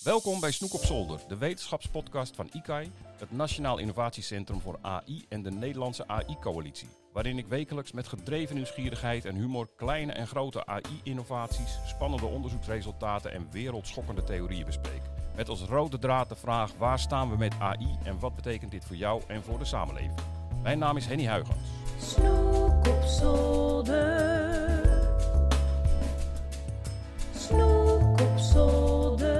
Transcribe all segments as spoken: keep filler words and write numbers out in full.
Welkom bij Snoek op Zolder, de wetenschapspodcast van I C A I, het Nationaal Innovatiecentrum voor A I en de Nederlandse A I-coalitie. Waarin ik wekelijks met gedreven nieuwsgierigheid en humor kleine en grote A I-innovaties, spannende onderzoeksresultaten en wereldschokkende theorieën bespreek. Met als rode draad de vraag: waar staan we met A I en wat betekent dit voor jou en voor de samenleving? Mijn naam is Henny Huygens. Snoek op zolder. Snoek op zolder.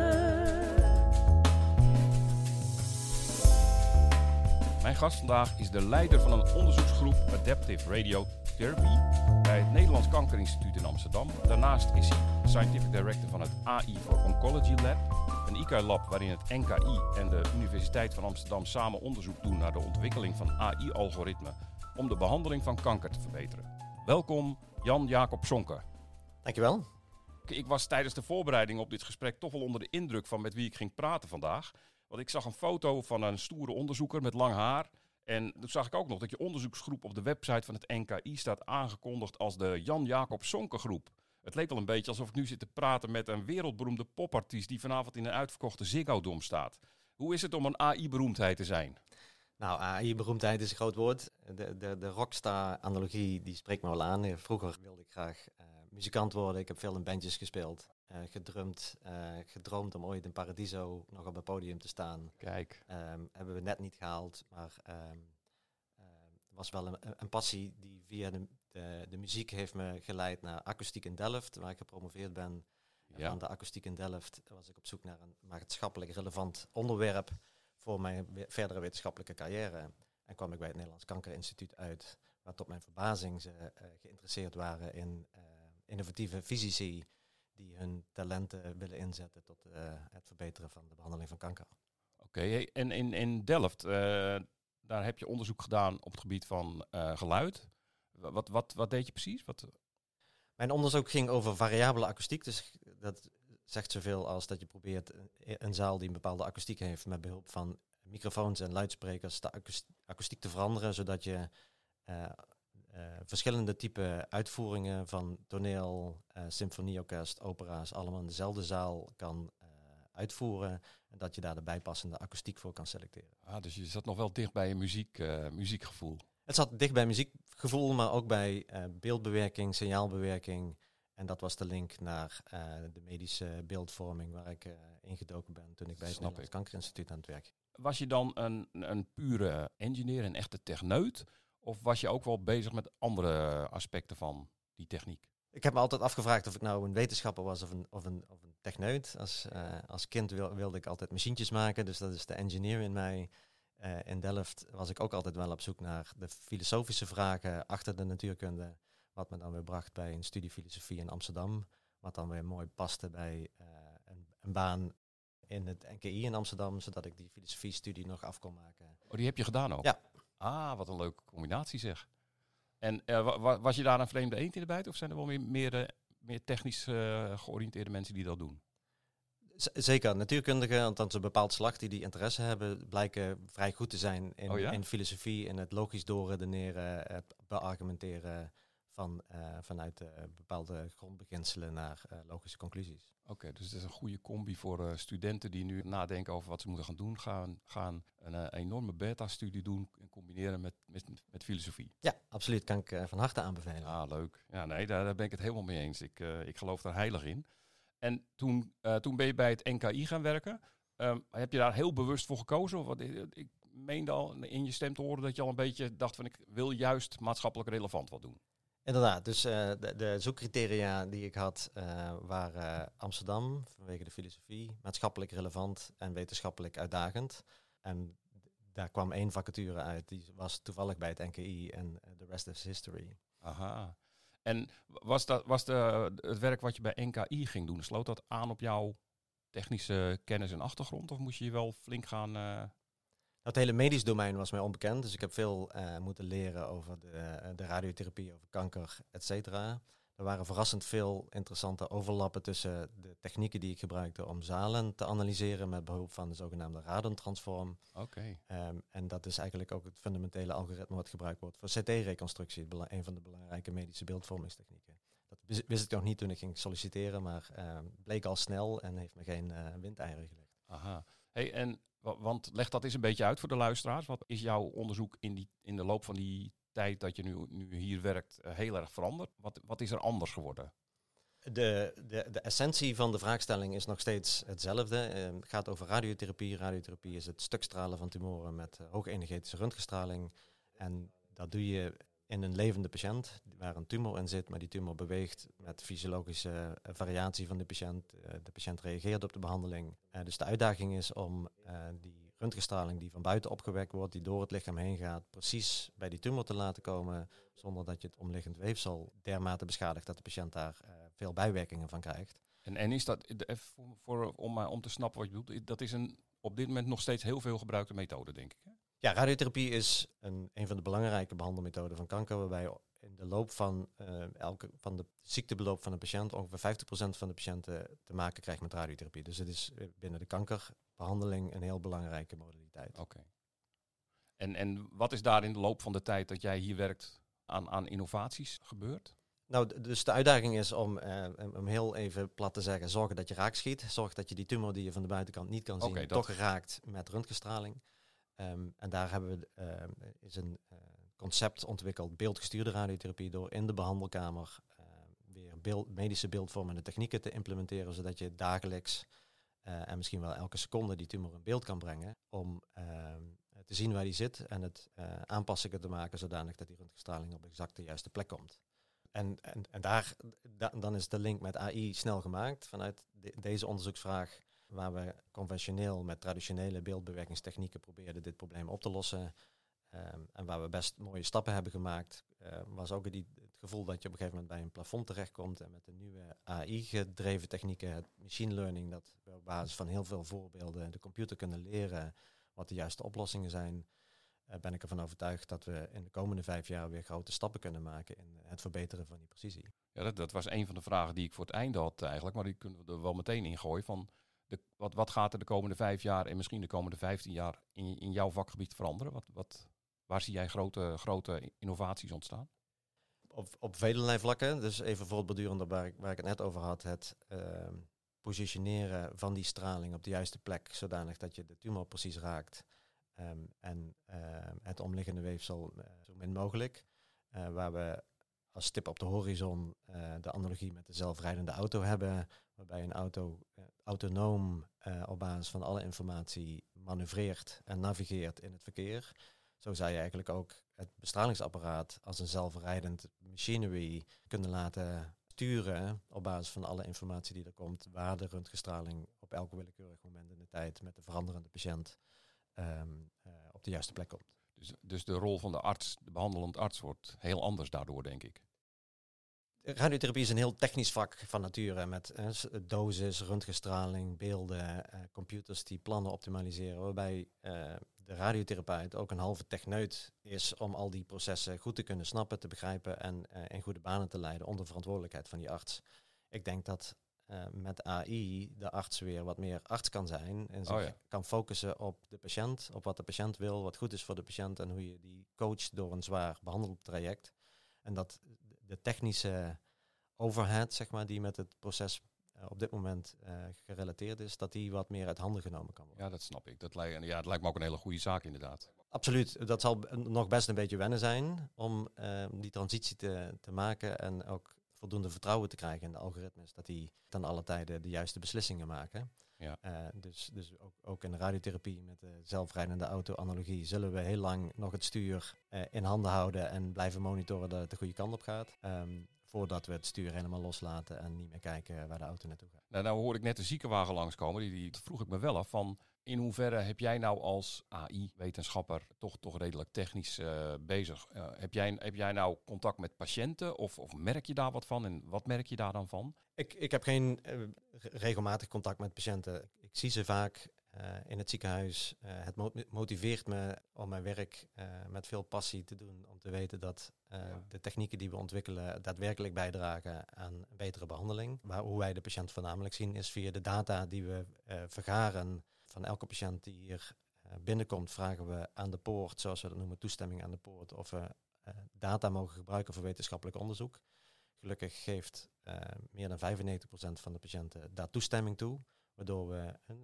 Mijn gast vandaag is de leider van een onderzoeksgroep Adaptive Radiotherapy bij het Nederlands Kankerinstituut in Amsterdam. Daarnaast is hij Scientific Director van het A I for Oncology Lab, een I C A I-lab waarin het N K I en de Universiteit van Amsterdam samen onderzoek doen naar de ontwikkeling van A I-algoritmen om de behandeling van kanker te verbeteren. Welkom, Jan-Jacob Sonke. Dankjewel. Ik was tijdens de voorbereiding op dit gesprek toch wel onder de indruk van met wie ik ging praten vandaag. Want ik zag een foto van een stoere onderzoeker met lang haar. En toen zag ik ook nog dat je onderzoeksgroep op de website van het N K I staat aangekondigd als de Jan-Jacob Sonke groep. Het leek wel een beetje alsof ik nu zit te praten met een wereldberoemde popartiest die vanavond in een uitverkochte Ziggo Dome staat. Hoe is het om een A I-beroemdheid te zijn? Nou, A I-beroemdheid is een groot woord. De, de, de rockstar-analogie die spreekt me wel aan. Vroeger wilde ik graag uh, muzikant worden. Ik heb veel in bandjes gespeeld, uh, gedrumd, uh, gedroomd om ooit in Paradiso nog op het podium te staan. Kijk. Um, hebben we net niet gehaald, maar um, uh, het was wel een, een passie die via de, de, de muziek heeft me geleid naar akoestiek in Delft, waar ik gepromoveerd ben. Ja. En van de akoestiek in Delft was ik op zoek naar een maatschappelijk relevant onderwerp voor mijn verdere wetenschappelijke carrière. En kwam ik bij het Nederlands Kankerinstituut uit, waar tot mijn verbazing ze uh, geïnteresseerd waren in uh, innovatieve fysici die hun talenten willen inzetten tot uh, het verbeteren van de behandeling van kanker. Oké, okay, en in, in Delft, uh, daar heb je onderzoek gedaan op het gebied van uh, geluid. Wat, wat, wat deed je precies? Wat... Mijn onderzoek ging over variabele akoestiek, dus dat zegt zoveel als dat je probeert een zaal die een bepaalde akoestiek heeft met behulp van microfoons en luidsprekers de akoestiek te veranderen, zodat je uh, uh, verschillende type uitvoeringen van toneel, uh, symfonieorkest, opera's allemaal in dezelfde zaal kan uh, uitvoeren en dat je daar de bijpassende akoestiek voor kan selecteren. Ah, dus je zat nog wel dicht bij je muziek, uh, muziekgevoel. Het zat dicht bij muziekgevoel, maar ook bij uh, beeldbewerking, signaalbewerking. En dat was de link naar uh, de medische beeldvorming waar ik uh, ingedoken ben toen ik bij het Nederlands Kankerinstituut aan het werk. Was je dan een, een pure engineer, een echte techneut? Of was je ook wel bezig met andere aspecten van die techniek? Ik heb me altijd afgevraagd of ik nou een wetenschapper was of een, of een, of een techneut. Als, uh, als kind wil, wilde ik altijd machientjes maken, dus dat is de engineer in mij. Uh, in Delft was ik ook altijd wel op zoek naar de filosofische vragen achter de natuurkunde. Wat me dan weer bracht bij een studie filosofie in Amsterdam. Wat dan weer mooi paste bij uh, een, een baan in het N K I in Amsterdam. Zodat ik die filosofie-studie nog af kon maken. Oh, die heb je gedaan ook? Ja. Ah, wat een leuke combinatie zeg. En uh, wa- was je daar een vreemde eend in de bijt? Of zijn er wel meer, meer, uh, meer technisch uh, georiënteerde mensen die dat doen? Z- zeker. Natuurkundigen, althans een bepaald slag die die interesse hebben, blijken vrij goed te zijn in, oh ja? in filosofie. In het logisch doorredeneren, het beargumenteren van, uh, vanuit uh, bepaalde grondbeginselen naar uh, logische conclusies. Oké, okay, dus het is een goede combi voor uh, studenten die nu nadenken over wat ze moeten gaan doen. Gaan, gaan een uh, enorme beta-studie doen en combineren met, met, met filosofie. Ja, absoluut. Kan ik uh, van harte aanbevelen. Ah, leuk. Ja, nee, daar, daar ben ik het helemaal mee eens. Ik, uh, ik geloof daar heilig in. En toen, uh, toen ben je bij het N K I gaan werken. Um, heb je daar heel bewust voor gekozen? Wat, ik meende al in je stem te horen dat je al een beetje dacht van ik wil juist maatschappelijk relevant wat doen. Inderdaad, dus uh, de, de zoekcriteria die ik had uh, waren uh, Amsterdam vanwege de filosofie, maatschappelijk relevant en wetenschappelijk uitdagend. En d- daar kwam één vacature uit, die was toevallig bij het N K I en de uh, rest is history. Aha. En was, dat, was de, het werk wat je bij N K I ging doen, sloot dat aan op jouw technische kennis en achtergrond? Of moest je je wel flink gaan... Uh... Het hele medisch domein was mij onbekend, dus ik heb veel uh, moeten leren over de, de radiotherapie, over kanker, et cetera. Er waren verrassend veel interessante overlappen tussen de technieken die ik gebruikte om zalen te analyseren met behulp van de zogenaamde radontransform. Oké. Okay. Um, en dat is eigenlijk ook het fundamentele algoritme wat gebruikt wordt voor C T-reconstructie, een van de belangrijke medische beeldvormingstechnieken. Dat wist ik nog niet toen ik ging solliciteren, maar uh, bleek al snel en heeft me geen uh, windeieren gelegd. Aha. Hey, en, wa- want leg dat eens een beetje uit voor de luisteraars. Wat is jouw onderzoek in, die, in de loop van die tijd dat je nu, nu hier werkt uh, heel erg veranderd? Wat, wat is er anders geworden? De, de, de essentie van de vraagstelling is nog steeds hetzelfde. Uh, het gaat over radiotherapie. Radiotherapie is het stukstralen van tumoren met uh, hoogenergetische röntgenstraling. En dat doe je in een levende patiënt waar een tumor in zit, maar die tumor beweegt met fysiologische uh, variatie van de patiënt. Uh, de patiënt reageert op de behandeling. Uh, dus de uitdaging is om uh, die röntgenstraling die van buiten opgewekt wordt, die door het lichaam heen gaat, precies bij die tumor te laten komen, zonder dat je het omliggend weefsel dermate beschadigt dat de patiënt daar uh, veel bijwerkingen van krijgt. En, en is dat, even voor, voor, om, om te snappen wat je bedoelt, dat is een op dit moment nog steeds heel veel gebruikte methode, denk ik. Hè? Ja, radiotherapie is een, een van de belangrijke behandelmethoden van kanker, waarbij in de loop van, uh, elke, van de ziektebeloop van een patiënt ongeveer vijftig procent van de patiënten te maken krijgt met radiotherapie. Dus het is binnen de kankerbehandeling een heel belangrijke modaliteit. Oké. Okay. En, en wat is daar in de loop van de tijd dat jij hier werkt aan, aan innovaties gebeurd? Nou, d- dus de uitdaging is om, uh, om heel even plat te zeggen, zorgen dat je raak schiet. Zorg dat je die tumor die je van de buitenkant niet kan zien, Okay, dat... toch raakt met röntgenstraling. Um, en daar hebben we uh, is een uh, concept ontwikkeld, beeldgestuurde radiotherapie, door in de behandelkamer uh, weer beeld, medische beeldvormende technieken te implementeren, zodat je dagelijks uh, en misschien wel elke seconde die tumor in beeld kan brengen, om uh, te zien waar die zit en het uh, aanpassingen te maken zodanig dat die röntgenstraling op exact de juiste plek komt. En, en, en daar, da, dan is de link met A I snel gemaakt vanuit de, deze onderzoeksvraag, waar we conventioneel met traditionele beeldbewerkingstechnieken probeerden dit probleem op te lossen. Um, en waar we best mooie stappen hebben gemaakt, uh, was ook die, het gevoel dat je op een gegeven moment bij een plafond terechtkomt. En met de nieuwe A I-gedreven technieken, het machine learning, dat we op basis van heel veel voorbeelden de computer kunnen leren wat de juiste oplossingen zijn, uh, ben ik ervan overtuigd dat we in de komende vijf jaar weer grote stappen kunnen maken in het verbeteren van die precisie. Ja, dat, dat was een van de vragen die ik voor het einde had eigenlijk, maar die kunnen we er wel meteen in gooien. Van de, wat, wat gaat er de komende vijf jaar en misschien de komende vijftien jaar in, in jouw vakgebied veranderen? Wat, wat, waar zie jij grote, grote innovaties ontstaan? Op, op vele vlakken, dus even voortbordurend op waar ik, waar ik het net over had, het uh, positioneren van die straling op de juiste plek, zodanig dat je de tumor precies raakt um, en uh, het omliggende weefsel uh, zo min mogelijk. Uh, waar we als stip op de horizon uh, de analogie met de zelfrijdende auto hebben, waarbij een auto uh, autonoom uh, op basis van alle informatie manoeuvreert en navigeert in het verkeer. Zo zou je eigenlijk ook het bestralingsapparaat als een zelfrijdend machinery kunnen laten sturen op basis van alle informatie die er komt, waar de röntgenstraling op elk willekeurig moment in de tijd met de veranderende patiënt um, uh, op de juiste plek komt. Dus, dus de rol van de arts, de behandelend arts, wordt heel anders daardoor, denk ik. Radiotherapie is een heel technisch vak van nature met eh, dosis, röntgenstraling, beelden, uh, computers die plannen optimaliseren, waarbij uh, de radiotherapeut ook een halve techneut is om al die processen goed te kunnen snappen, te begrijpen en uh, in goede banen te leiden onder verantwoordelijkheid van die arts. Ik denk dat uh, met A I de arts weer wat meer arts kan zijn en zich Oh ja. kan focussen op de patiënt, op wat de patiënt wil, wat goed is voor de patiënt en hoe je die coacht door een zwaar behandeltraject. En dat de technische overhead, zeg maar, die met het proces uh, op dit moment uh, gerelateerd is, dat die wat meer uit handen genomen kan worden. Ja, dat snap ik. Dat lijkt, ja, het lijkt me ook een hele goede zaak inderdaad. Absoluut. Dat zal b- nog best een beetje wennen zijn om uh, die transitie te, te maken en ook voldoende vertrouwen te krijgen in de algoritmes, dat die ten alle tijde de juiste beslissingen maken. Ja. Uh, dus dus ook, ook in de radiotherapie met de zelfrijdende auto-analogie zullen we heel lang nog het stuur uh, in handen houden en blijven monitoren dat het de goede kant op gaat. Um, voordat we het stuur helemaal loslaten en niet meer kijken waar de auto naartoe gaat. Nou, nou hoorde ik net de ziekenwagen langskomen. Die, die vroeg ik me wel af van, in hoeverre heb jij nou als A I-wetenschapper toch, toch redelijk technisch uh, bezig? Uh, heb, jij, heb jij nou contact met patiënten of, of merk je daar wat van? En wat merk je daar dan van? Ik, ik heb geen uh, regelmatig contact met patiënten. Ik zie ze vaak uh, in het ziekenhuis. Uh, het mo- motiveert me om mijn werk uh, met veel passie te doen. Om te weten dat uh, ja. de technieken die we ontwikkelen daadwerkelijk bijdragen aan een betere behandeling. Maar hoe wij de patiënt voornamelijk zien is via de data die we uh, vergaren. Van elke patiënt die hier uh, binnenkomt vragen we aan de poort, zoals we dat noemen, toestemming aan de poort. Of we uh, data mogen gebruiken voor wetenschappelijk onderzoek. Gelukkig geeft uh, meer dan vijfennegentig procent van de patiënten daar toestemming toe. Waardoor we uh,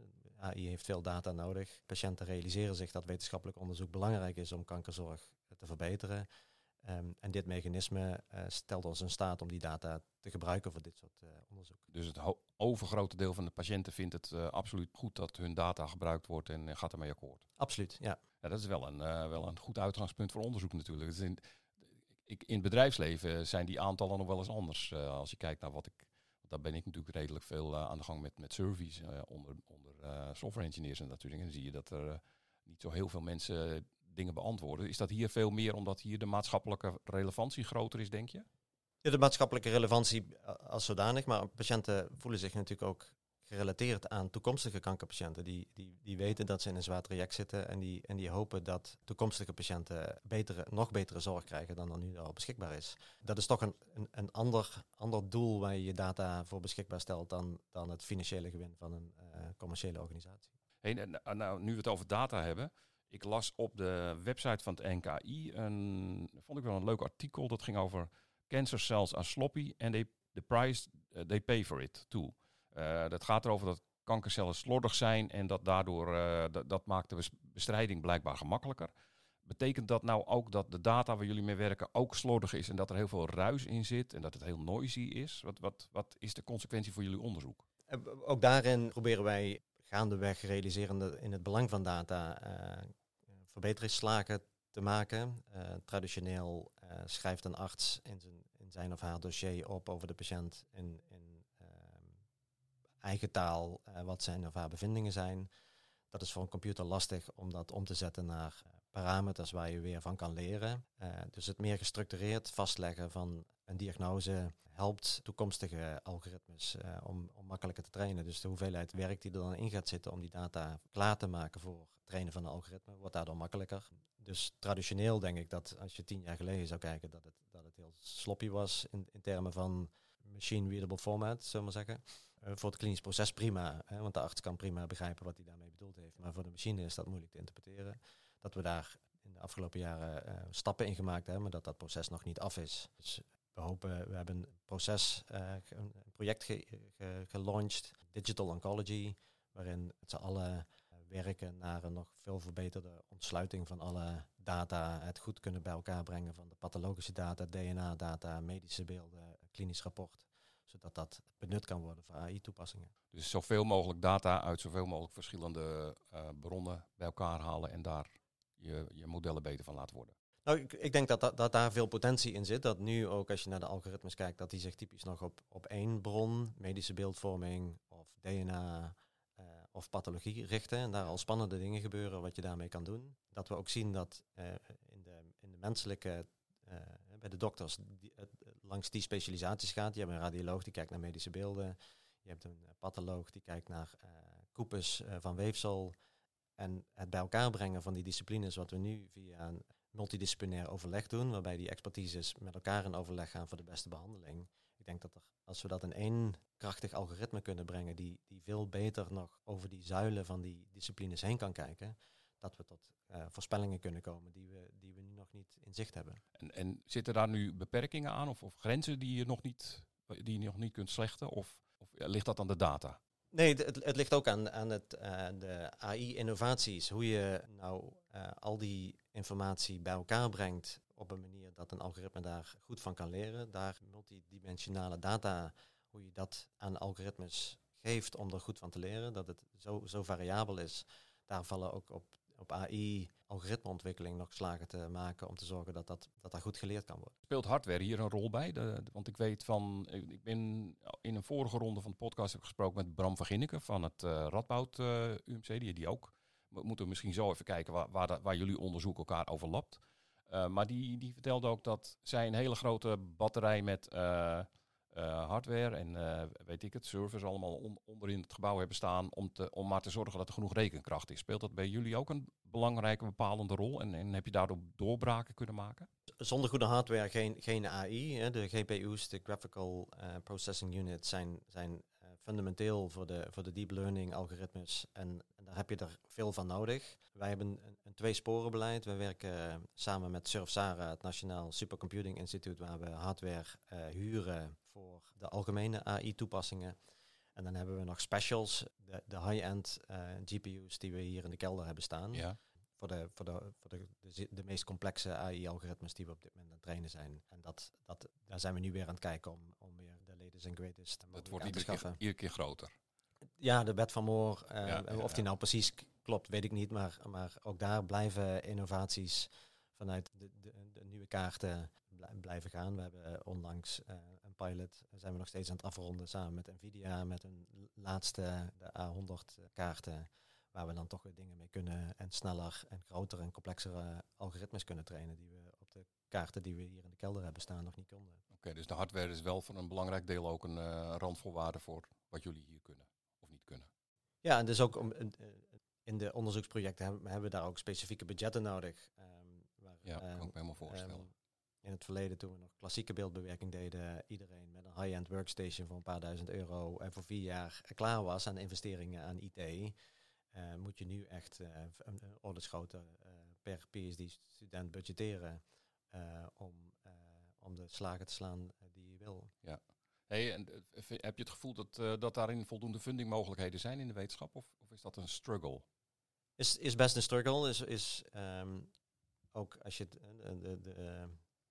A I heeft veel data nodig. Patiënten realiseren zich dat wetenschappelijk onderzoek belangrijk is om kankerzorg te verbeteren. Um, en dit mechanisme uh, stelt ons in staat om die data te gebruiken voor dit soort uh, onderzoek. Dus het ho- overgrote deel van de patiënten vindt het uh, absoluut goed dat hun data gebruikt wordt en uh, gaat ermee akkoord. Absoluut, ja. Ja, dat is wel een, uh, wel een goed uitgangspunt voor onderzoek natuurlijk. Het is in, ik, in het bedrijfsleven zijn die aantallen nog wel eens anders. Uh, als je kijkt naar wat ik... Daar ben ik natuurlijk redelijk veel uh, aan de gang met, met surveys uh, onder, onder uh, software engineers en dat soort dingen. Dan zie je dat er uh, niet zo heel veel mensen uh, dingen beantwoorden. Is dat hier veel meer omdat hier de maatschappelijke relevantie groter is, denk je? Ja, de maatschappelijke relevantie als zodanig, maar patiënten voelen zich natuurlijk ook gerelateerd aan toekomstige kankerpatiënten. Die, die, die weten dat ze in een zwaar traject zitten en die, en die hopen dat toekomstige patiënten betere, nog betere zorg krijgen dan er nu al beschikbaar is. Dat is toch een, een, een ander, ander doel waar je je data voor beschikbaar stelt dan, dan het financiële gewin van een uh, commerciële organisatie. Hey, nou, nou, nu we het over data hebben. Ik las op de website van het N K I, een, vond ik wel een leuk artikel. Dat ging over cancer cells are sloppy and they, the price uh, they pay for it too. Uh, dat gaat erover dat kankercellen slordig zijn en dat daardoor uh, d- dat maakt de bestrijding blijkbaar gemakkelijker. Betekent dat nou ook dat de data waar jullie mee werken ook slordig is en dat er heel veel ruis in zit en dat het heel noisy is? Wat, wat, wat is de consequentie voor jullie onderzoek? Uh, ook daarin proberen wij gaandeweg realiserende in het belang van data uh, verbeteringsslagen te maken. Uh, traditioneel uh, schrijft een arts in zijn, in zijn of haar dossier op over de patiënt in, in uh, eigen taal uh, wat zijn of haar bevindingen zijn. Dat is voor een computer lastig om dat om te zetten naar uh, parameters waar je weer van kan leren. Uh, dus het meer gestructureerd vastleggen van een diagnose helpt toekomstige algoritmes uh, om, om makkelijker te trainen. Dus de hoeveelheid werk die er dan in gaat zitten om die data klaar te maken voor het trainen van een algoritme, wordt daardoor makkelijker. Dus traditioneel denk ik dat als je tien jaar geleden zou kijken dat het, dat het heel sloppy was in, in termen van machine readable format, zullen we maar zeggen. Uh, voor het klinisch proces prima, hè, want de arts kan prima begrijpen wat hij daarmee bedoeld heeft. Maar voor de machine is dat moeilijk te interpreteren. Dat we daar in de afgelopen jaren uh, stappen in gemaakt hebben, maar dat dat proces nog niet af is. Dus we hopen, we hebben een proces, uh, een project ge, ge, gelaunched, Digital Oncology, waarin met z'n allen uh, werken naar een nog veel verbeterde ontsluiting van alle data, het goed kunnen bij elkaar brengen van de pathologische data, D N A-data, medische beelden, klinisch rapport, zodat dat benut kan worden voor A I-toepassingen. Dus zoveel mogelijk data uit zoveel mogelijk verschillende uh, bronnen bij elkaar halen en daar je, je modellen beter van laten worden. Nou, ik, ik denk dat, dat, dat daar veel potentie in zit. Dat nu ook als je naar de algoritmes kijkt, dat die zich typisch nog op, op één bron, medische beeldvorming of D N A uh, of pathologie richten. En daar al spannende dingen gebeuren wat je daarmee kan doen. Dat we ook zien dat uh, in, de, in de menselijke, uh, bij de dokters, die, uh, langs die specialisaties gaat. Je hebt een radioloog die kijkt naar medische beelden. Je hebt een uh, patholoog die kijkt naar uh, koepels uh, van weefsel. En het bij elkaar brengen van die disciplines, wat we nu via een multidisciplinair overleg doen, waarbij die expertises met elkaar in overleg gaan voor de beste behandeling. Ik denk dat er, als we dat in één krachtig algoritme kunnen brengen, die, die veel beter nog over die zuilen van die disciplines heen kan kijken, dat we tot uh, voorspellingen kunnen komen die we, die we nu nog niet in zicht hebben. En, en zitten daar nu beperkingen aan of, of grenzen die je nog niet, die je nog niet kunt slechten? Of, of ja, ligt dat aan de data? Nee, het, het ligt ook aan, aan het, uh, de A I-innovaties. Hoe je nou uh, al die informatie bij elkaar brengt op een manier dat een algoritme daar goed van kan leren. Daar multidimensionale data, hoe je dat aan algoritmes geeft om er goed van te leren. Dat het zo, zo variabel is. Daar vallen ook op, op A I-algoritmeontwikkeling nog slagen te maken om te zorgen dat dat, dat, dat goed geleerd kan worden. Speelt hardware hier een rol bij? De, de, want ik weet van, ik ben in een vorige ronde van de podcast heb ik gesproken met Bram van Ginneken van het uh, Radboud uh, U M C, die, die ook. We moeten misschien zo even kijken waar, waar, de, waar jullie onderzoek elkaar overlapt. Uh, maar die, die vertelde ook dat zij een hele grote batterij met uh, uh, hardware en uh, weet ik het, servers allemaal on, onderin het gebouw hebben staan om, te, om maar te zorgen dat er genoeg rekenkracht is. Speelt dat bij jullie ook een belangrijke bepalende rol en, en heb je daardoor doorbraken kunnen maken? Zonder goede hardware geen, geen A I. Hè. De G P U's, de Graphical uh, Processing Units, zijn, zijn uh, fundamenteel voor de, voor de deep learning algoritmes. En, en daar heb je er veel van nodig. Wij hebben een, een tweesporenbeleid. Wij werken uh, samen met Surfsara, het Nationaal Supercomputing Instituut, waar we hardware uh, huren voor de algemene A I-toepassingen. En dan hebben we nog specials, de, de high-end uh, G P U's die we hier in de kelder hebben staan. Ja. Voor, de, voor, de, voor de, de, de meest complexe A I-algoritmes die we op dit moment aan het trainen zijn. En dat, dat, daar zijn we nu weer aan het kijken om, om weer de latest en greatest Dat mogelijk wordt aan te iedere schaffen. keer, iedere keer groter. Ja, de wet van Moore. Uh, Ja, of ja, die ja. nou precies k- klopt, weet ik niet. Maar, maar ook daar blijven innovaties vanuit de, de, de nieuwe kaarten bl- blijven gaan. We hebben onlangs uh, een pilot, zijn we nog steeds aan het afronden samen met Nvidia, met een laatste, de A honderd kaarten, waar we dan toch weer dingen mee kunnen en sneller en groter en complexere algoritmes kunnen trainen, die we op de kaarten die we hier in de kelder hebben staan nog niet konden. Oké, okay, dus de hardware is wel voor een belangrijk deel ook een uh, randvoorwaarde voor wat jullie hier kunnen of niet kunnen. Ja, en dus ook om, uh, in de onderzoeksprojecten hebben, hebben we daar ook specifieke budgetten nodig. Um, waar, ja, um, kan ik me helemaal voorstellen. Um, in het verleden, toen we nog klassieke beeldbewerking deden, iedereen met een high-end workstation voor een paar duizend euro en voor vier jaar klaar was aan investeringen aan I T, uh, moet je nu echt uh, een ordensgrootte uh, per P H D-student budgetteren uh, om, uh, om de slagen te slaan uh, die je wil. Ja. Hey, en, uh, heb je het gevoel dat, uh, dat daarin voldoende fundingmogelijkheden zijn in de wetenschap, of, of is dat een struggle? Is, is best een struggle. Is, is um, ook als je de, de, de, uh,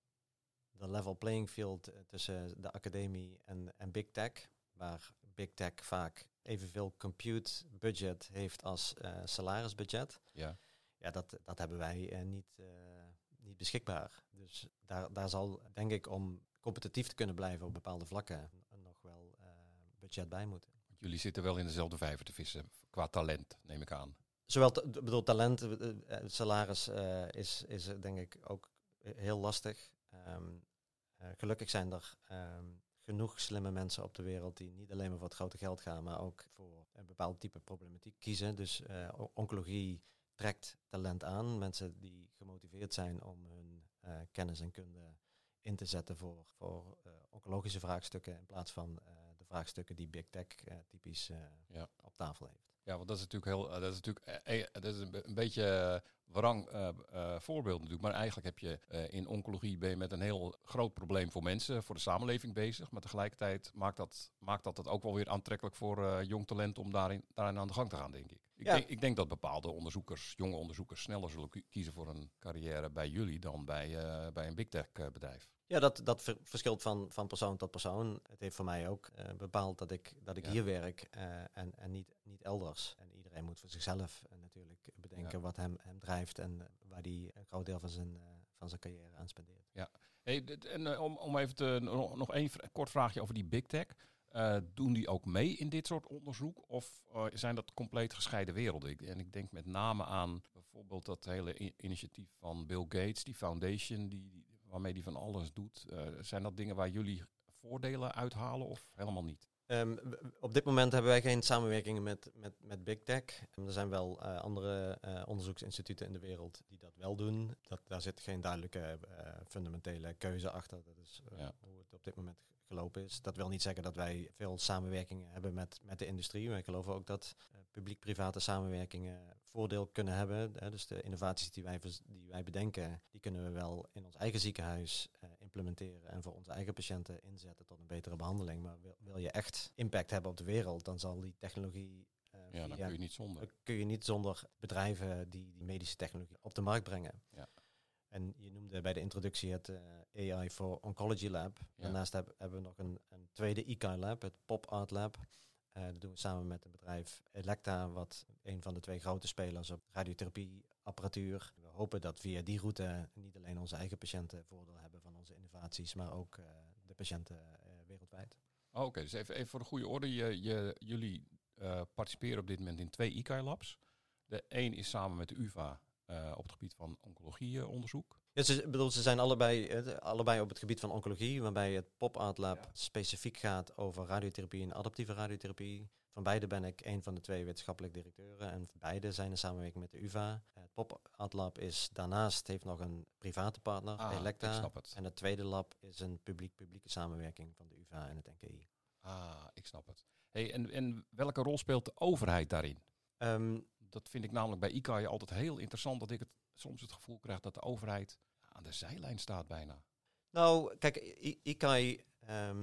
de level playing field uh, tussen de academie en, en big tech, waar big tech vaak evenveel compute budget heeft als uh, salarisbudget. Ja. Ja, dat, dat hebben wij uh, niet, uh, niet beschikbaar. Dus daar, daar zal, denk ik, om competitief te kunnen blijven op bepaalde vlakken, nog wel uh, budget bij moeten. Want jullie zitten wel in dezelfde vijver te vissen, qua talent, neem ik aan. Zowel t- bedoel, talent, uh, salaris uh, is, is uh, denk ik ook heel lastig. Um, uh, gelukkig zijn er um, genoeg slimme mensen op de wereld die niet alleen maar voor het grote geld gaan, maar ook voor een bepaald type problematiek kiezen. Dus uh, oncologie trekt talent aan. Mensen die gemotiveerd zijn om hun uh, kennis en kunde in te zetten voor, voor uh, oncologische vraagstukken in plaats van uh, de vraagstukken die big tech uh, typisch uh, ja. op tafel heeft. Ja, want dat is natuurlijk heel, uh, dat is natuurlijk, uh, uh, dat is een, be- een beetje uh, wrang uh, uh, voorbeeld natuurlijk. Maar eigenlijk heb je uh, in oncologie ben je met een heel groot probleem voor mensen, voor de samenleving bezig. Maar tegelijkertijd maakt dat, maakt dat het ook wel weer aantrekkelijk voor uh, jong talent om daarin, daarin aan de gang te gaan, denk ik. Ik, Ja. denk, ik denk dat bepaalde onderzoekers, jonge onderzoekers, sneller zullen k- kiezen voor een carrière bij jullie dan bij, uh, bij een big tech uh, bedrijf. Ja, dat, dat ver- verschilt van, van persoon tot persoon. Het heeft voor mij ook uh, bepaald dat ik, dat ik Ja. hier werk uh, en, en niet, niet elders. En iedereen moet voor zichzelf uh, natuurlijk bedenken Ja. wat hem, hem drijft en uh, waar hij een groot deel van zijn, uh, van zijn carrière aan spendeert. Ja. Hey, dit, en uh, om, om even te, nog, nog één vra- kort vraagje over die big tech. Uh, doen die ook mee in dit soort onderzoek? Of uh, zijn dat compleet gescheiden werelden? Ik, en ik denk met name aan bijvoorbeeld dat hele i- initiatief van Bill Gates, die foundation, die, die, waarmee die van alles doet. Uh, zijn dat dingen waar jullie voordelen uithalen of helemaal niet? Um, w- op dit moment hebben wij geen samenwerkingen met, met, met Big Tech. Um, er zijn wel uh, andere uh, onderzoeksinstituten in de wereld die dat wel doen. Dat, daar zit geen duidelijke uh, fundamentele keuze achter. Dat is uh, Ja. hoe het op dit moment gelopen is. Dat wil niet zeggen dat wij veel samenwerkingen hebben met, met de industrie. Wij geloven ook dat uh, publiek-private samenwerkingen voordeel kunnen hebben. Hè. Dus de innovaties die wij, vers- die wij bedenken, die kunnen we wel in ons eigen ziekenhuis uh, implementeren en voor onze eigen patiënten inzetten tot een betere behandeling. Maar wil, wil je echt impact hebben op de wereld, dan zal die technologie uh, Ja, dan via- kun je niet zonder. kun je niet zonder bedrijven die, die medische technologie op de markt brengen. Ja. En je noemde bij de introductie het uh, A I for Oncology Lab. Ja. Daarnaast heb, hebben we nog een, een tweede I K I Lab, het Pop Art Lab. Uh, dat doen we samen met het bedrijf Elekta, wat een van de twee grote spelers op radiotherapieapparatuur. We hopen dat via die route niet alleen onze eigen patiënten voordeel hebben van onze innovaties, maar ook uh, de patiënten uh, wereldwijd. Oh, Oké, okay. Dus even, even voor de goede orde. Je, je, jullie uh, participeren op dit moment in twee I K I-labs. De een is samen met de U vA uh, op het gebied van oncologieonderzoek. Ja, ze, bedoel, ze zijn allebei, uh, allebei op het gebied van oncologie, waarbij het Pop Art Lab ja. specifiek gaat over radiotherapie en adaptieve radiotherapie. Van beide ben ik een van de twee wetenschappelijk directeuren en beide zijn in samenwerking met de U vA. Het Pop Art Lab is daarnaast heeft nog een private partner, Ah, Elekta. ik snap het. En het tweede lab is een publiek-publieke samenwerking van de U vA en het N K I. Ah, ik snap het. Hey, en, en welke rol speelt de overheid daarin? Um, Dat vind ik namelijk bij I K I altijd heel interessant, dat ik het, soms het gevoel krijg dat de overheid aan de zijlijn staat bijna. Nou, kijk, I- I K I um,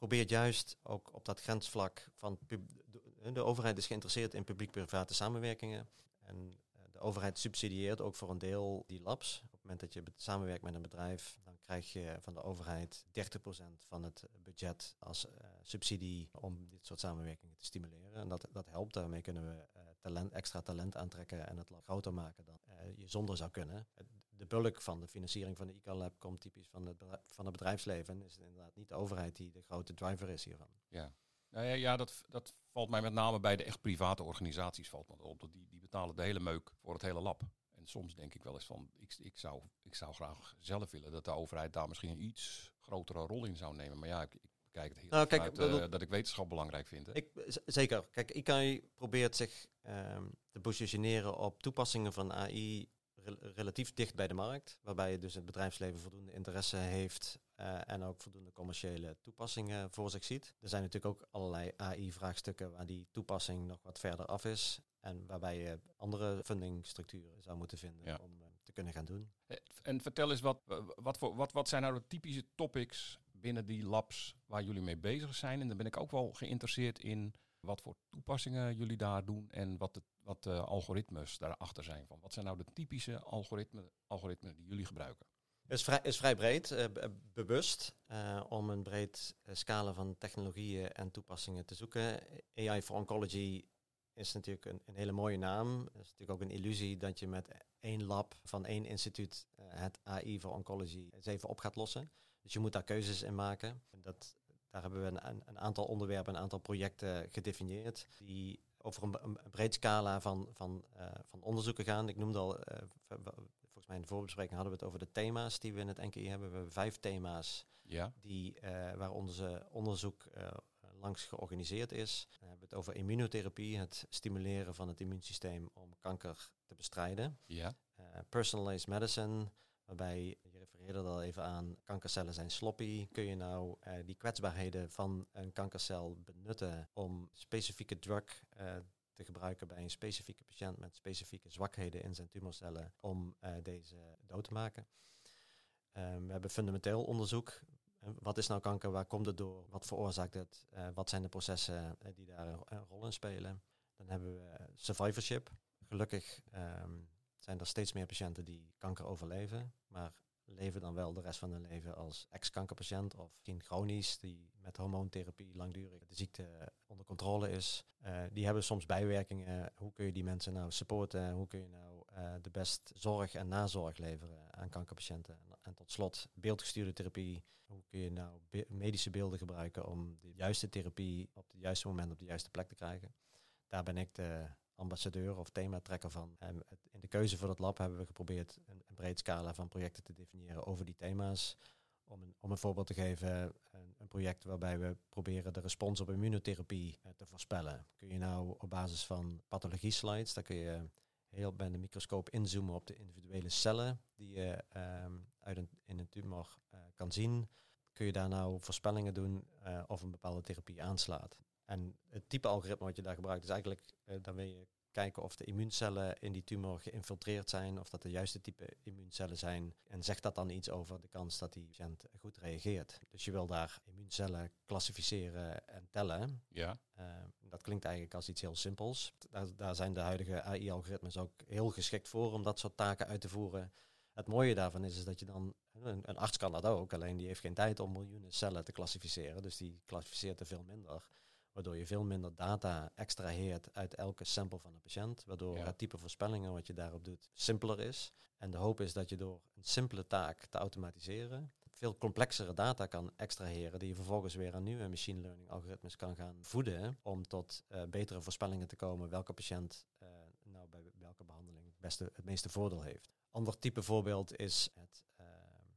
probeert juist ook op dat grensvlak van pub- de, de overheid is geïnteresseerd in publiek-private samenwerkingen. En uh, de overheid subsidieert ook voor een deel die labs. Op het moment dat je be- samenwerkt met een bedrijf, dan krijg je van de overheid dertig procent van het budget als uh, subsidie om dit soort samenwerkingen te stimuleren. En dat, dat helpt. Daarmee kunnen we uh, talent, extra talent aantrekken en het lab groter maken dan uh, je zonder zou kunnen. De bulk van de financiering van de I C A Lab komt typisch van het, bedrijf, van het bedrijfsleven. En is het inderdaad niet de overheid die de grote driver is hiervan. Ja, nou ja, ja dat, dat valt mij met name bij de echt private organisaties valt me op. Die, die betalen de hele meuk voor het hele lab. En soms denk ik wel eens van, ik, ik, zou, ik zou graag zelf willen dat de overheid daar misschien een iets grotere rol in zou nemen. Maar ja, ik, ik bekijk het heel nou, kijk, vanuit, bedoel, uh, dat ik wetenschap belangrijk vind. Hè? Ik, z- zeker. Kijk, I C A probeert zich um, te positioneren op toepassingen van A I re- relatief dicht bij de markt. Waarbij dus het bedrijfsleven voldoende interesse heeft uh, en ook voldoende commerciële toepassingen voor zich ziet. Er zijn natuurlijk ook allerlei A I-vraagstukken waar die toepassing nog wat verder af is. En waarbij je andere fundingstructuren zou moeten vinden ja. om uh, te kunnen gaan doen. En vertel eens, wat, wat, voor, wat, wat zijn nou de typische topics binnen die labs waar jullie mee bezig zijn? En dan ben ik ook wel geïnteresseerd in wat voor toepassingen jullie daar doen en wat de, wat de algoritmes daarachter zijn. Van wat zijn nou de typische algoritmen, algoritmen die jullie gebruiken? Het is vrij, is vrij breed, uh, bewust, uh, om een breed uh, scala van technologieën en toepassingen te zoeken. A I for Oncology is natuurlijk een, een hele mooie naam. Het is natuurlijk ook een illusie dat je met één lab van één instituut uh, het A I voor Oncology eens even op gaat lossen. Dus je moet daar keuzes in maken. En dat, daar hebben we een, een aantal onderwerpen, een aantal projecten gedefinieerd die over een, een breed scala van, van, uh, van onderzoeken gaan. Ik noemde al, uh, volgens mij in de voorbespreking hadden we het over de thema's die we in het N K I hebben. We hebben vijf thema's ja. die, uh, waar onze onderzoek uh, langs georganiseerd is. Dan hebben we het over immunotherapie, het stimuleren van het immuunsysteem om kanker te bestrijden. Ja. Uh, personalized medicine, waarbij je refereerde al even aan, kankercellen zijn sloppy. Kun je nou uh, die kwetsbaarheden van een kankercel benutten om specifieke drug uh, te gebruiken bij een specifieke patiënt met specifieke zwakheden in zijn tumorcellen om uh, deze dood te maken. Um, we hebben fundamenteel onderzoek. Wat is nou kanker? Waar komt het door? Wat veroorzaakt het? Uh, wat zijn de processen uh, die daar een, een rol in spelen? Dan hebben we uh, survivorship. Gelukkig um, zijn er steeds meer patiënten die kanker overleven, maar leven dan wel de rest van hun leven als ex-kankerpatiënt of misschien chronisch, die met hormoontherapie langdurig de ziekte onder controle is. Uh, die hebben soms bijwerkingen. Hoe kun je die mensen nou supporten? Hoe kun je nou uh, de best zorg en nazorg leveren aan kankerpatiënten? En, en tot slot beeldgestuurde therapie. Hoe kun je nou be- medische beelden gebruiken om de juiste therapie op het juiste moment op de juiste plek te krijgen? Daar ben ik de ambassadeur of thematrekker van. En in de keuze voor dat lab hebben we geprobeerd een, een breed scala van projecten te definiëren over die thema's. Om een, om een voorbeeld te geven, een, een project waarbij we proberen de respons op immunotherapie uh, te voorspellen. Kun je nou op basis van pathologie slides, daar kun je heel bij de microscoop inzoomen op de individuele cellen die je um, uit een, in een tumor uh, kan zien. Kun je daar nou voorspellingen doen uh, of een bepaalde therapie aanslaat. En het type algoritme wat je daar gebruikt is eigenlijk, uh, dan wil je kijken of de immuuncellen in die tumor geïnfiltreerd zijn, of dat de juiste type immuuncellen zijn. En zegt dat dan iets over de kans dat die patiënt goed reageert. Dus je wil daar immuuncellen klassificeren en tellen. Ja. Uh, dat klinkt eigenlijk als iets heel simpels. Daar, daar zijn de huidige A I-algoritmes ook heel geschikt voor om dat soort taken uit te voeren. Het mooie daarvan is, is dat je dan, een, een arts kan dat ook, alleen die heeft geen tijd om miljoenen cellen te klassificeren. Dus die klassificeert er veel minder. Waardoor je veel minder data extraheert uit elke sample van de patiënt. Waardoor ja. het type voorspellingen wat je daarop doet simpeler is. En de hoop is dat je door een simpele taak te automatiseren veel complexere data kan extraheren. Die je vervolgens weer aan nieuwe machine learning algoritmes kan gaan voeden. Om tot uh, betere voorspellingen te komen welke patiënt uh, nou bij welke behandeling het, beste, het meeste voordeel heeft. Ander type voorbeeld is het uh,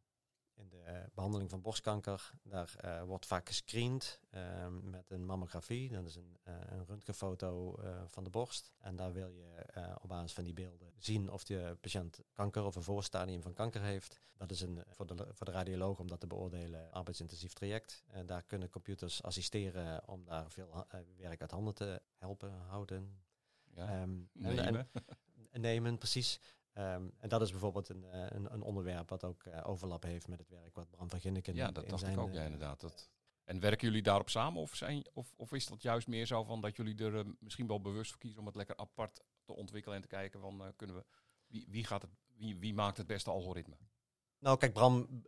in de uh, behandeling van borstkanker. Daar uh, wordt vaak gescreend uh, met een mammografie. Dat is een, uh, een röntgenfoto uh, van de borst. En daar wil je uh, op basis van die beelden zien of de patiënt kanker of een voorstadium van kanker heeft. Dat is een, voor, de, voor de radioloog om dat te beoordelen arbeidsintensief traject. En daar kunnen computers assisteren om daar veel uh, werk uit handen te helpen houden. Ja, um, nemen. En, en, nemen, precies. Um, en dat is bijvoorbeeld een, een, een onderwerp wat ook uh, overlap heeft met het werk wat Bram van Ginneken ja, dat in dacht zijn, ik ook, uh, ja, inderdaad. Dat... En werken jullie daarop samen? Of, zijn, of, of is dat juist meer zo van dat jullie er uh, misschien wel bewust voor kiezen om het lekker apart te ontwikkelen en te kijken van uh, kunnen we, wie, wie, gaat het, wie, wie maakt het beste algoritme? Nou kijk Bram,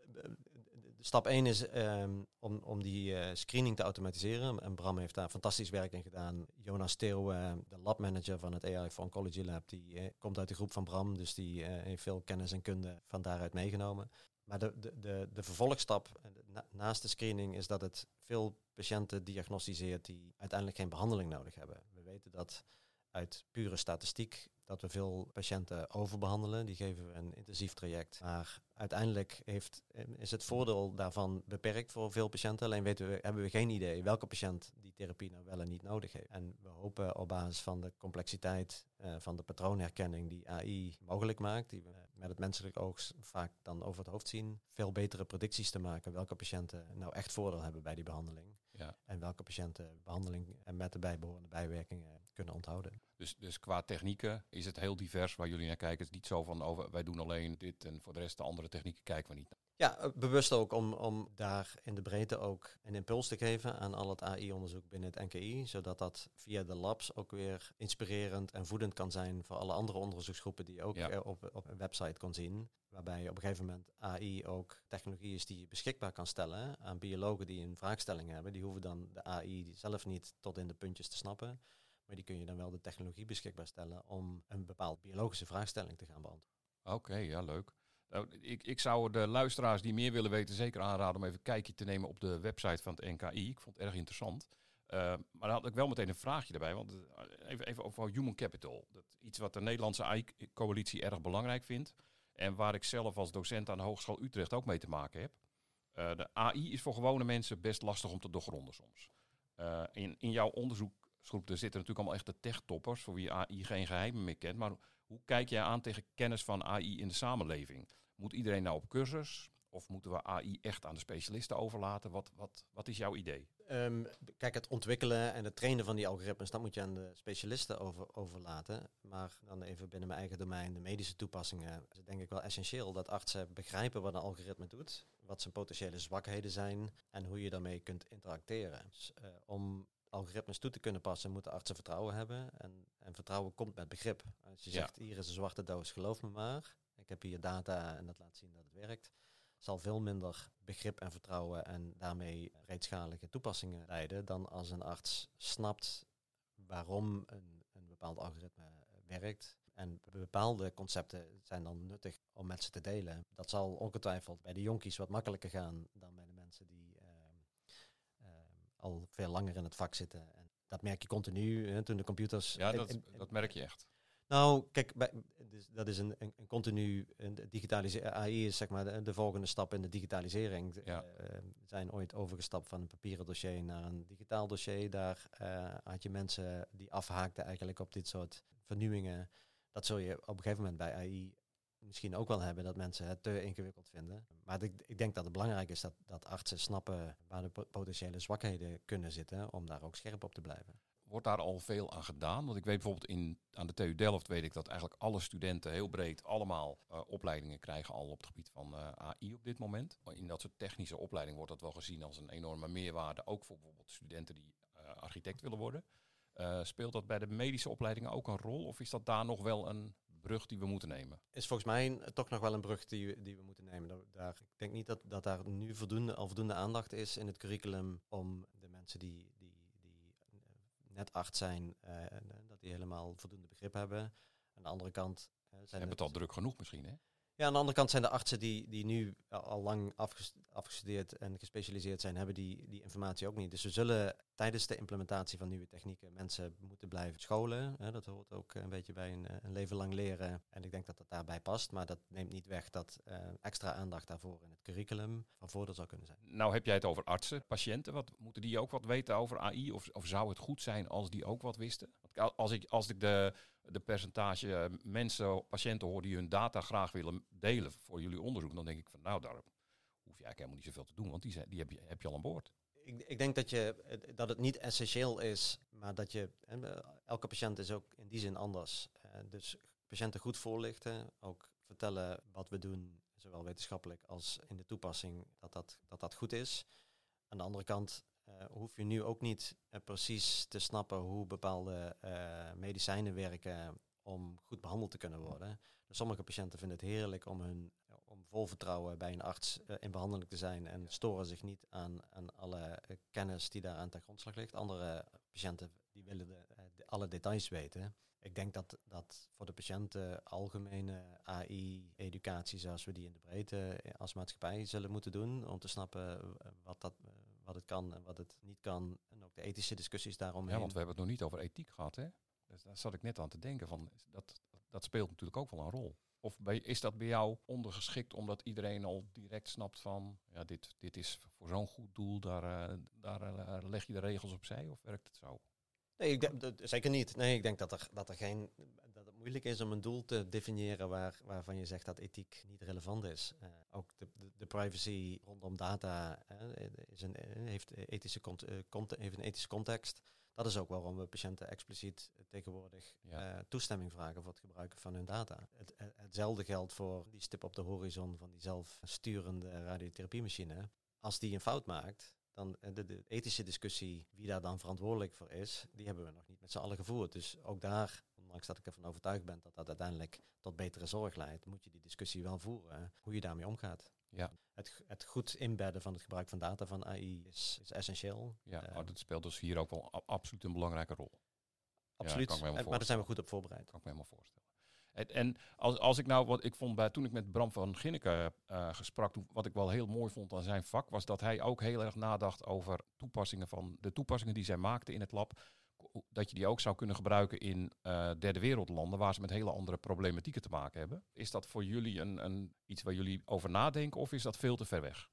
stap één is um, om, om die uh, screening te automatiseren. En Bram heeft daar fantastisch werk in gedaan. Jonas Theo, uh, de labmanager van het A I for Oncology Lab, die uh, komt uit de groep van Bram. Dus die uh, heeft veel kennis en kunde van daaruit meegenomen. Maar de, de, de, de vervolgstap na, naast de screening is dat het veel patiënten diagnosticeert die uiteindelijk geen behandeling nodig hebben. We weten dat uit pure statistiek dat we veel patiënten overbehandelen. Die geven we een intensief traject. Maar uiteindelijk heeft, is het voordeel daarvan beperkt voor veel patiënten. Alleen weten we, hebben we geen idee welke patiënt die therapie nou wel en niet nodig heeft. En we hopen op basis van de complexiteit uh, van de patroonherkenning die A I mogelijk maakt, die we met het menselijk oog vaak dan over het hoofd zien, veel betere predicties te maken welke patiënten nou echt voordeel hebben bij die behandeling. Ja. En welke patiënten behandeling en met de bijbehorende bijwerkingen kunnen onthouden. Dus, dus qua technieken is het heel divers waar jullie naar kijken. Het is niet zo van, oh, wij doen alleen dit en voor de rest de andere technieken kijken we niet naar. Ja, bewust ook om, om daar in de breedte ook een impuls te geven aan al het A I-onderzoek binnen het N K I. Zodat dat via de labs ook weer inspirerend en voedend kan zijn voor alle andere onderzoeksgroepen die je ook ja. op, op een website kon zien. Waarbij op een gegeven moment A I ook technologie is die je beschikbaar kan stellen aan biologen die een vraagstelling hebben. Die hoeven dan de A I zelf niet tot in de puntjes te snappen. Maar die kun je dan wel de technologie beschikbaar stellen om een bepaald biologische vraagstelling te gaan beantwoorden. Oké, okay, ja leuk. Nou, ik, ik zou de luisteraars die meer willen weten zeker aanraden om even een kijkje te nemen op de website van het N K I. Ik vond het erg interessant. Uh, maar dan had ik wel meteen een vraagje erbij. Want uh, even, even over human capital. Dat iets wat de Nederlandse A I-coalitie erg belangrijk vindt. En waar ik zelf als docent aan de Hogeschool Utrecht ook mee te maken heb. Uh, de A I is voor gewone mensen best lastig om te doorgronden soms. Uh, in, in jouw onderzoeksgroep er zitten natuurlijk allemaal echte tech-toppers voor wie A I geen geheimen meer kent. Maar hoe kijk jij aan tegen kennis van A I in de samenleving? Moet iedereen nou op cursus? Of moeten we A I echt aan de specialisten overlaten? Wat, wat, wat is jouw idee? Um, kijk, het ontwikkelen en het trainen van die algoritmes, dat moet je aan de specialisten over, overlaten. Maar dan even binnen mijn eigen domein, de medische toepassingen, is het denk ik wel essentieel dat artsen begrijpen wat een algoritme doet, wat zijn potentiële zwakheden zijn en hoe je daarmee kunt interacteren. Dus, uh, om algoritmes toe te kunnen passen, moeten artsen vertrouwen hebben. En, en vertrouwen komt met begrip. Als je zegt, ja. hier is een zwarte doos, geloof me maar. Ik heb hier data en dat laat zien dat het werkt. Zal veel minder begrip en vertrouwen en daarmee reedschalige toepassingen leiden dan als een arts snapt waarom een, een bepaald algoritme werkt. En bepaalde concepten zijn dan nuttig om met ze te delen. Dat zal ongetwijfeld bij de jonkies wat makkelijker gaan dan bij de mensen die uh, uh, al veel langer in het vak zitten. En dat merk je continu, hè, toen de computers... Ja, dat, en, en, dat merk je echt. Nou, kijk, bij, dus dat is een, een, een continu digitalisering. A I is zeg maar de, de volgende stap in de digitalisering. Ja. Uh, we zijn ooit overgestapt van een papieren dossier naar een digitaal dossier. Daar uh, had je mensen die afhaakten eigenlijk op dit soort vernieuwingen. Dat zul je op een gegeven moment bij A I misschien ook wel hebben, dat mensen het te ingewikkeld vinden. Maar ik, ik denk dat het belangrijk is dat, dat artsen snappen waar de potentiële zwakheden kunnen zitten, om daar ook scherp op te blijven. Wordt daar al veel aan gedaan? Want ik weet bijvoorbeeld in, aan de T U Delft weet ik dat eigenlijk alle studenten heel breed allemaal uh, opleidingen krijgen al op het gebied van uh, A I op dit moment. In dat soort technische opleiding wordt dat wel gezien als een enorme meerwaarde, ook voor bijvoorbeeld studenten die uh, architect willen worden. Uh, speelt dat bij de medische opleidingen ook een rol of is dat daar nog wel een brug die we moeten nemen? Is volgens mij een, toch nog wel een brug die, die we moeten nemen. Daar, daar, ik denk niet dat, dat daar nu voldoende, al voldoende aandacht is in het curriculum om de mensen die, die net arts zijn, uh, dat die helemaal voldoende begrip hebben. Aan de andere kant... Uh, zijn Ze hebben het al druk genoeg misschien, hè? Ja, aan de andere kant zijn de artsen die, die nu al lang afgestudeerd en gespecialiseerd zijn, hebben die, die informatie ook niet. Dus we zullen tijdens de implementatie van nieuwe technieken mensen moeten blijven scholen. Hè, dat hoort ook een beetje bij een, een leven lang leren. En ik denk dat dat daarbij past. Maar dat neemt niet weg dat uh, extra aandacht daarvoor in het curriculum van voordeel zou kunnen zijn. Nou heb jij het over artsen, patiënten. Wat, moeten die ook wat weten over A I? Of, of zou het goed zijn als die ook wat wisten? Want als ik, als ik de... de percentage mensen, patiënten hoor die hun data graag willen delen voor jullie onderzoek, dan denk ik van nou, daar hoef je eigenlijk helemaal niet zoveel te doen, want die, zijn, die heb, je, heb je al aan boord. Ik, ik denk dat, je, dat het niet essentieel is, maar dat je, elke patiënt is ook in die zin anders. Dus patiënten goed voorlichten, ook vertellen wat we doen, zowel wetenschappelijk als in de toepassing, dat dat, dat, dat goed is. aan de andere kant uh, hoef je nu ook niet uh, precies te snappen hoe bepaalde uh, medicijnen werken om goed behandeld te kunnen worden. Dus sommige patiënten vinden het heerlijk om hun om vol vertrouwen bij een arts uh, in behandeling te zijn en storen zich niet aan, aan alle uh, kennis die daar aan ten grondslag ligt. Andere patiënten die willen de, uh, de, alle details weten. Ik denk dat, dat voor de patiënten algemene A I-educatie, zoals we die in de breedte uh, als maatschappij zullen moeten doen, om te snappen uh, wat, dat, uh, wat het kan en wat het niet kan. En ook de ethische discussies daaromheen. Ja, want we hebben het nog niet over ethiek gehad, hè? Dus daar zat ik net aan te denken van, dat, dat speelt natuurlijk ook wel een rol. Of bij, is dat bij jou ondergeschikt omdat iedereen al direct snapt van, ja, dit, dit is voor zo'n goed doel, daar, uh, daar uh, leg je de regels opzij, of werkt het zo? Nee, ik denk, dat, zeker niet. Nee, ik denk dat er, dat er geen, dat het moeilijk is om een doel te definiëren waar, waarvan je zegt dat ethiek niet relevant is. Uh, ook de, de, de privacy rondom data uh, is een, heeft, ethische cont, uh, cont, heeft een ethische context. Dat is ook waarom we patiënten expliciet uh, tegenwoordig ja. uh, toestemming vragen voor het gebruiken van hun data. Het, uh, hetzelfde geldt voor die stip op de horizon van die zelfsturende radiotherapiemachine. Als die een fout maakt, dan de, de ethische discussie, wie daar dan verantwoordelijk voor is, die hebben we nog niet met z'n allen gevoerd. Dus ook daar, ondanks dat ik ervan overtuigd ben dat dat uiteindelijk tot betere zorg leidt, moet je die discussie wel voeren, hoe je daarmee omgaat. Ja. Het, het goed inbedden van het gebruik van data van A I is, is essentieel. Ja, uh, oh, dat speelt dus hier ook wel a- absoluut een belangrijke rol. Absoluut, Ja, maar daar zijn we goed op voorbereid. Kan ik me helemaal voorstellen. En, en als, als ik nou, wat ik vond bij toen ik met Bram van Ginneken uh, gesprak, toen, wat ik wel heel mooi vond aan zijn vak, was dat hij ook heel erg nadacht over toepassingen van de toepassingen die zij maakte in het lab, dat je die ook zou kunnen gebruiken in uh, derde wereldlanden waar ze met hele andere problematieken te maken hebben. Is dat voor jullie een, een, iets waar jullie over nadenken of is dat veel te ver weg?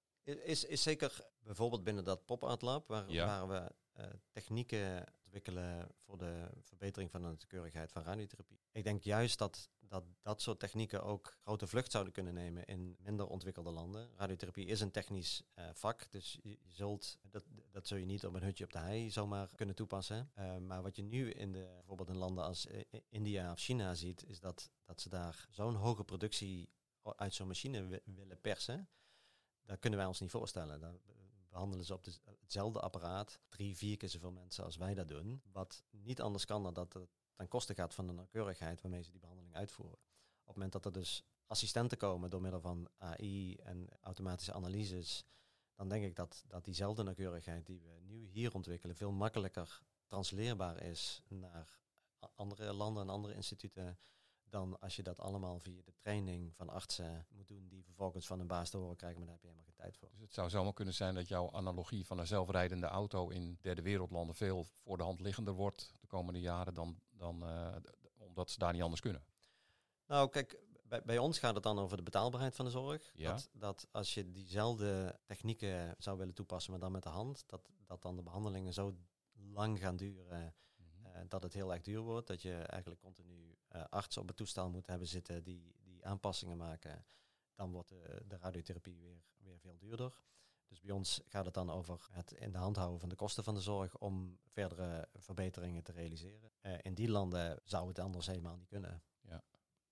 Is, is zeker bijvoorbeeld binnen dat pop-art lab, waar, ja. waar we uh, technieken ontwikkelen voor de verbetering van de natuurlijkheid van radiotherapie. Ik denk juist dat, dat dat soort technieken ook grote vlucht zouden kunnen nemen in minder ontwikkelde landen. Radiotherapie is een technisch uh, vak, dus je, je zult, dat, dat zul je niet op een hutje op de hei zomaar kunnen toepassen. Uh, maar wat je nu in de, bijvoorbeeld in landen als uh, India of China ziet, is dat, dat ze daar zo'n hoge productie uit zo'n machine w- willen persen. Dat kunnen wij ons niet voorstellen. Dan behandelen ze op de, hetzelfde apparaat drie, vier keer zoveel mensen als wij dat doen. Wat niet anders kan dan dat het ten koste gaat van de nauwkeurigheid waarmee ze die behandeling uitvoeren. Op het moment dat er dus assistenten komen door middel van A I en automatische analyses, dan denk ik dat, dat diezelfde nauwkeurigheid die we nu hier ontwikkelen veel makkelijker transleerbaar is naar andere landen en andere instituten dan als je dat allemaal via de training van artsen moet doen die vervolgens van een baas te horen krijgen, maar daar heb je helemaal geen tijd voor. Dus het zou zomaar kunnen zijn dat jouw analogie van een zelfrijdende auto in derde wereldlanden veel voor de hand liggender wordt de komende jaren dan, dan uh, d- omdat ze daar niet anders kunnen. Nou kijk, bij, bij ons gaat het dan over de betaalbaarheid van de zorg. Ja. Dat, dat als je diezelfde technieken zou willen toepassen, maar dan met de hand, dat, dat dan de behandelingen zo lang gaan duren Uh, dat het heel erg duur wordt, dat je eigenlijk continu uh, artsen op het toestel moet hebben zitten die, die aanpassingen maken. Dan wordt de, de radiotherapie weer, weer veel duurder. Dus bij ons gaat het dan over het in de hand houden van de kosten van de zorg om verdere verbeteringen te realiseren. Uh, in die landen zou het anders helemaal niet kunnen. Ja.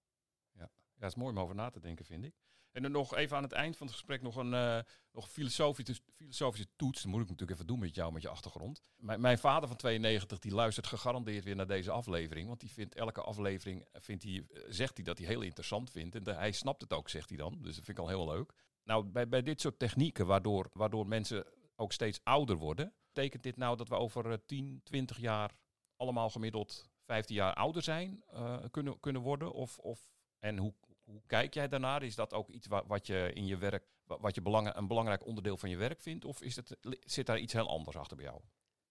Ja. Ja, dat is mooi om over na te denken, vind ik. En dan nog even aan het eind van het gesprek nog een uh, nog filosofische, filosofische toets. Dat moet ik natuurlijk even doen met jou, met je achtergrond. M- mijn vader van tweeënnegentig, die luistert gegarandeerd weer naar deze aflevering. Want die vindt elke aflevering, vindt hij, uh, zegt hij dat hij heel interessant vindt. En de, hij snapt het ook, zegt hij dan. Dus dat vind ik al heel leuk. Nou, bij, bij dit soort technieken, waardoor, waardoor mensen ook steeds ouder worden, betekent dit nou dat we over uh, tien, twintig jaar allemaal gemiddeld vijftien jaar ouder zijn, uh, kunnen, kunnen worden? Of, of, en hoe... Hoe kijk jij daarnaar? Is dat ook iets wat, wat je in je werk, wat je belang, een belangrijk onderdeel van je werk vindt? Of is het, zit daar iets heel anders achter bij jou?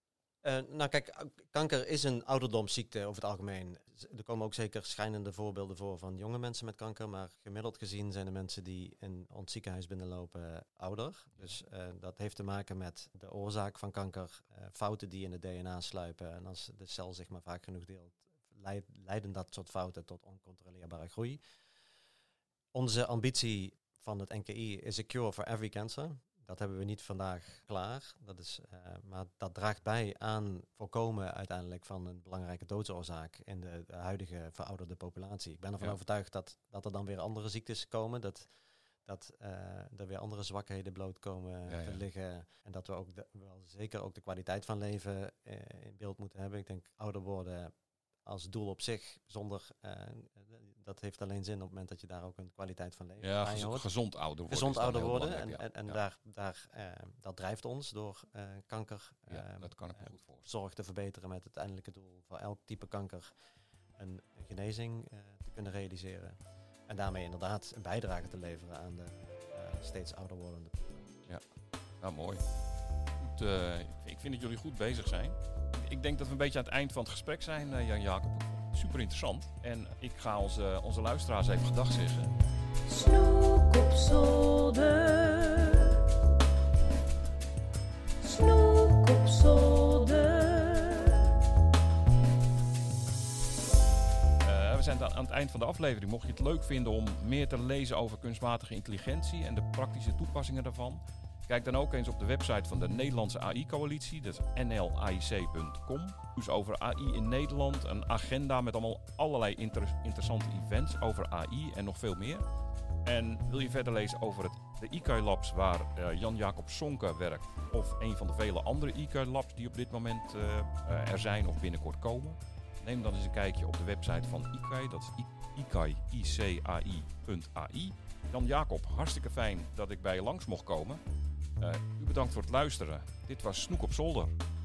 Uh, nou kijk, kanker is een ouderdomsziekte over het algemeen. Er komen ook zeker schijnende voorbeelden voor van jonge mensen met kanker. Maar gemiddeld gezien zijn de mensen die in ons ziekenhuis binnenlopen ouder. Dus uh, dat heeft te maken met de oorzaak van kanker. Uh, fouten die in het D N A sluipen. En als de cel zich maar vaak genoeg deelt, leid, leiden dat soort fouten tot oncontroleerbare groei. Onze ambitie van het N K I is a cure for every cancer. Dat hebben we niet vandaag klaar. Dat is, uh, maar dat draagt bij aan voorkomen uiteindelijk van een belangrijke doodsoorzaak in de, de huidige verouderde populatie. Ik ben ervan Ja. overtuigd dat, dat er dan weer andere ziektes komen. Dat, dat uh, er weer andere zwakheden bloot komen Ja, te ja. liggen. En dat we ook de, wel zeker ook de kwaliteit van leven uh, in beeld moeten hebben. Ik denk ouder worden als doel op zich, zonder uh, dat heeft alleen zin op het moment dat je daar ook een kwaliteit van leven Ja, bij gez- hoort. gezond ouder worden. Gezond is dan ouder heel worden. En, belangrijk, en, en ja. daar, daar, uh, dat drijft ons door uh, kanker. Ja, uh, dat kan ik me uh, goed voorstellen. Zorg te verbeteren met het uiteindelijke doel voor elk type kanker een, een genezing uh, te kunnen realiseren. En daarmee inderdaad een bijdrage te leveren aan de uh, steeds ouder wordende. Nou, mooi. Goed, uh, ik vind dat jullie goed bezig zijn. Ik denk dat we een beetje aan het eind van het gesprek zijn, uh, Jan Jacob. Super interessant. En ik ga onze, onze luisteraars even gedag zeggen. Snoek op zolder. Snoek op zolder. Uh, we zijn aan het eind van de aflevering. Mocht je het leuk vinden om meer te lezen over kunstmatige intelligentie en de praktische toepassingen daarvan, kijk dan ook eens op de website van de Nederlandse A I-coalitie. Dat is n l a i c punt com. Dus over A I in Nederland, een agenda met allemaal allerlei inter- interessante events over A I en nog veel meer. En wil je verder lezen over het, de I K I Labs waar uh, Jan-Jacob Sonke werkt, of een van de vele andere I K I Labs die op dit moment uh, uh, er zijn of binnenkort komen, neem dan eens een kijkje op de website van I K I. Dat is I K I, I C A I punt A I. Jan-Jacob, hartstikke fijn dat ik bij je langs mocht komen. Uh, u bedankt voor het luisteren. Dit was Snoek op Zolder.